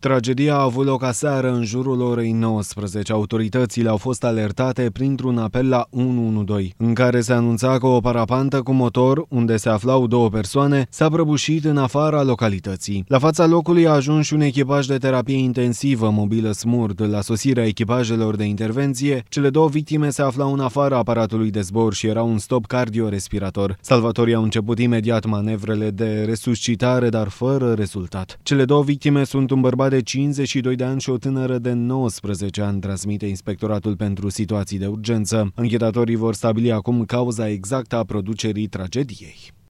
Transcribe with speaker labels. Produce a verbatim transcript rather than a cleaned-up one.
Speaker 1: Tragedia a avut loc aseară în jurul orei nouăsprezece. Autoritățile au fost alertate printr-un apel la unu unu doi, în care se anunța că o parapantă cu motor, unde se aflau două persoane, s-a prăbușit în afara localității. La fața locului a ajuns și un echipaj de terapie intensivă mobilă SMURD. La sosirea echipajelor de intervenție, cele două victime se aflau în afara aparatului de zbor și erau în stop cardiorespirator. Salvatorii au început imediat manevrele de resuscitare, dar fără rezultat. Cele două victime sunt un bărbat de cincizeci și doi de ani și o tânără de nouăsprezece ani, transmite Inspectoratul pentru Situații de Urgență. Anchetatorii vor stabili acum cauza exactă a producerii tragediei.